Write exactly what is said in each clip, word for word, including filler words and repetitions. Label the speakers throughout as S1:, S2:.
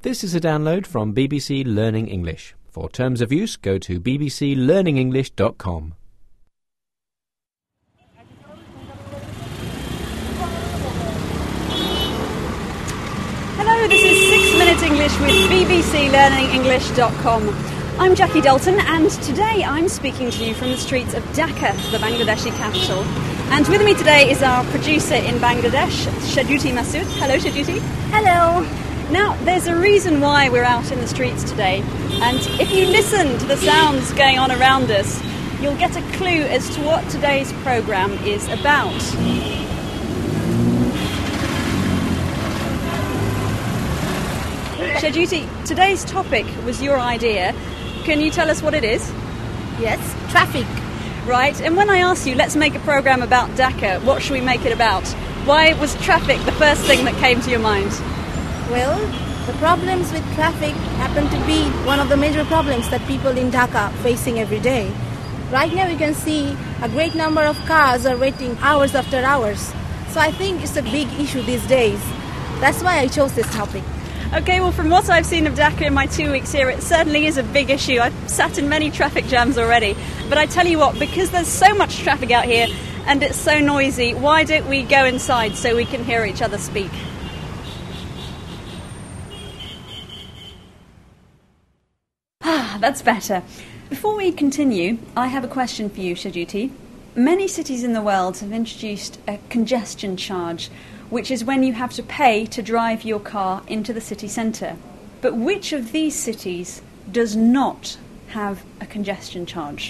S1: This is a download from B B C Learning English. For terms of use, go to b b c learning english dot com.
S2: Hello, this is Six Minute English with b b c learning english dot com. I'm Jackie Dalton, and today I'm speaking to you from the streets of Dhaka, the Bangladeshi capital. And with me today is our producer in Bangladesh, Shajuti Masood. Hello, Shajuti.
S3: Hello.
S2: Now, there's a reason why we're out in the streets today, and if you listen to the sounds going on around us, you'll get a clue as to what today's programme is about. Shajuti, today's topic was your idea. Can you tell us what it is?
S3: Yes, traffic.
S2: Right, and when I asked you, let's make a programme about Dhaka, what should we make it about? Why was traffic the first thing that came to your mind?
S3: Well, the problems with traffic happen to be one of the major problems that people in Dhaka are facing every day. Right now you can see a great number of cars are waiting hours after hours. So I think it's a big issue these days. That's why I chose this topic.
S2: Okay, well, from what I've seen of Dhaka in my two weeks here, it certainly is a big issue. I've sat in many traffic jams already. But I tell you what, because there's so much traffic out here and it's so noisy, why don't we go inside so we can hear each other speak? Ah, that's better. Before we continue, I have a question for you, Shajuti. Many cities in the world have introduced a congestion charge, which is when you have to pay to drive your car into the city centre. But which of these cities does not have a congestion charge?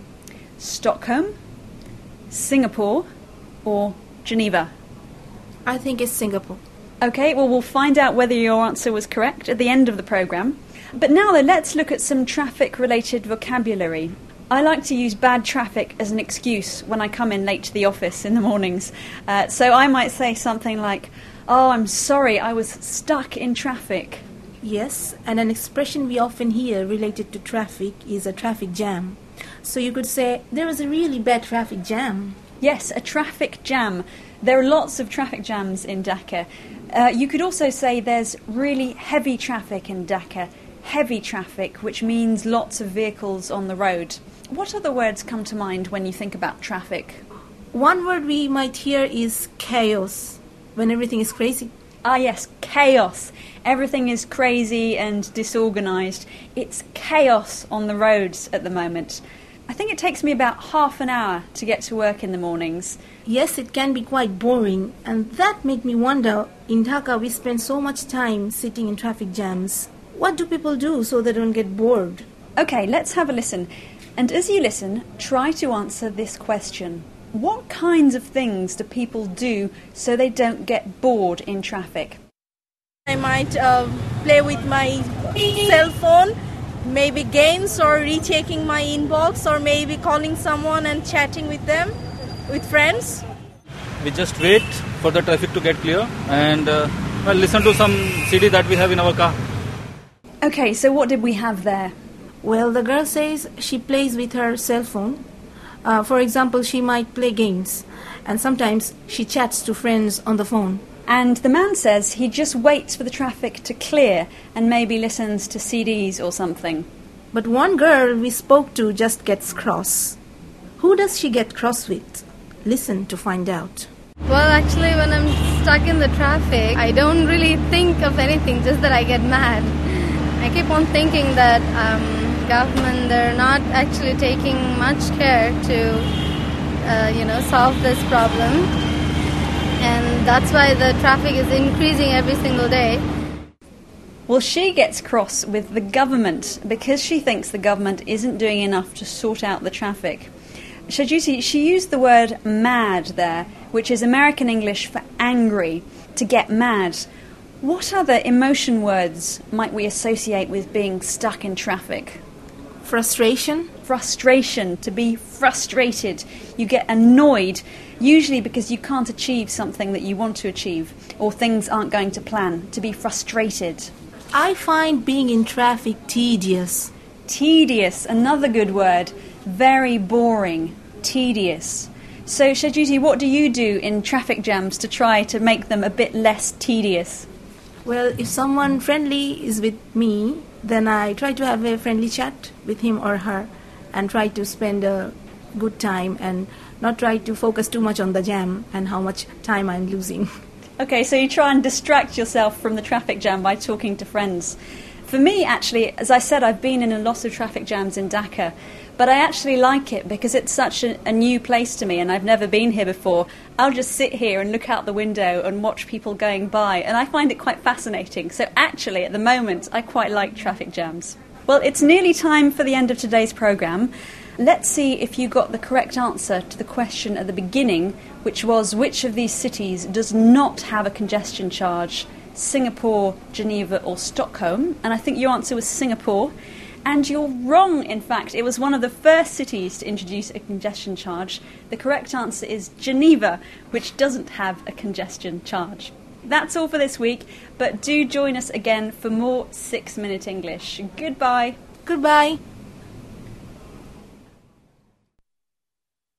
S2: Stockholm, Singapore, or Geneva?
S3: I think it's Singapore.
S2: Okay, well, we'll find out whether your answer was correct at the end of the programme. But now then, let's look at some traffic-related vocabulary. I like to use bad traffic as an excuse when I come in late to the office in the mornings. Uh, so I might say something like, "Oh, I'm sorry, I was stuck in traffic."
S3: Yes, and an expression we often hear related to traffic is a traffic jam. So you could say, there was a really bad traffic jam.
S2: Yes, a traffic jam. There are lots of traffic jams in Dhaka. Uh, you could also say there's really heavy traffic in Dhaka. Heavy traffic, which means lots of vehicles on the road. What other words come to mind when you think about traffic?
S3: One word we might hear is chaos, when everything is crazy.
S2: Ah yes, chaos. Everything is crazy and disorganised. It's chaos on the roads at the moment. I think it takes me about half an hour to get to work in the mornings.
S3: Yes, it can be quite boring, and that made me wonder, in Dhaka we spend so much time sitting in traffic jams. What do people do so they don't get bored?
S2: Okay, let's have a listen. And as you listen, try to answer this question. What kinds of things do people do so they don't get bored in traffic?
S4: I might uh, play with my cell phone, maybe games or rechecking my inbox or maybe calling someone and chatting with them, with friends.
S5: We just wait for the traffic to get clear and uh, well, listen to some C D that we have in our car.
S2: Okay, so what did we have there?
S3: Well, the girl says she plays with her cell phone. Uh, for example, she might play games, and sometimes she chats to friends on the phone.
S2: And the man says he just waits for the traffic to clear and maybe listens to C Ds or something.
S3: But one girl we spoke to just gets cross. Who does she get cross with? Listen to find out.
S6: Well, actually, when I'm stuck in the traffic, I don't really think of anything, just that I get mad. I keep on thinking that um, government, they're not actually taking much care to, uh, you know, solve this problem. And that's why the traffic is increasing every single day.
S2: Well, she gets cross with the government because she thinks the government isn't doing enough to sort out the traffic. Shajuti, she used the word mad there, which is American English for angry, to get mad. What other emotion words might we associate with being stuck in traffic?
S3: Frustration.
S2: Frustration, to be frustrated. You get annoyed, usually because you can't achieve something that you want to achieve, or things aren't going to plan, to be frustrated.
S3: I find being in traffic tedious.
S2: Tedious, another good word. Very boring. Tedious. So, Shajuti, what do you do in traffic jams to try to make them a bit less tedious?
S3: Well, if someone friendly is with me, then I try to have a friendly chat with him or her and try to spend a good time and not try to focus too much on the jam and how much time I'm losing.
S2: Okay, so you try and distract yourself from the traffic jam by talking to friends. For me, actually, as I said, I've been in a lot of traffic jams in Dhaka, but I actually like it because it's such a, a new place to me and I've never been here before. I'll just sit here and look out the window and watch people going by, and I find it quite fascinating. So actually, at the moment, I quite like traffic jams. Well, it's nearly time for the end of today's programme. Let's see if you got the correct answer to the question at the beginning, which was which of these cities does not have a congestion charge? Singapore, Geneva or Stockholm? And I think your answer was Singapore. And you're wrong, in fact. It was one of the first cities to introduce a congestion charge. The correct answer is Geneva, which doesn't have a congestion charge. That's all for this week, but do join us again for more Six Minute English. Goodbye.
S3: Goodbye.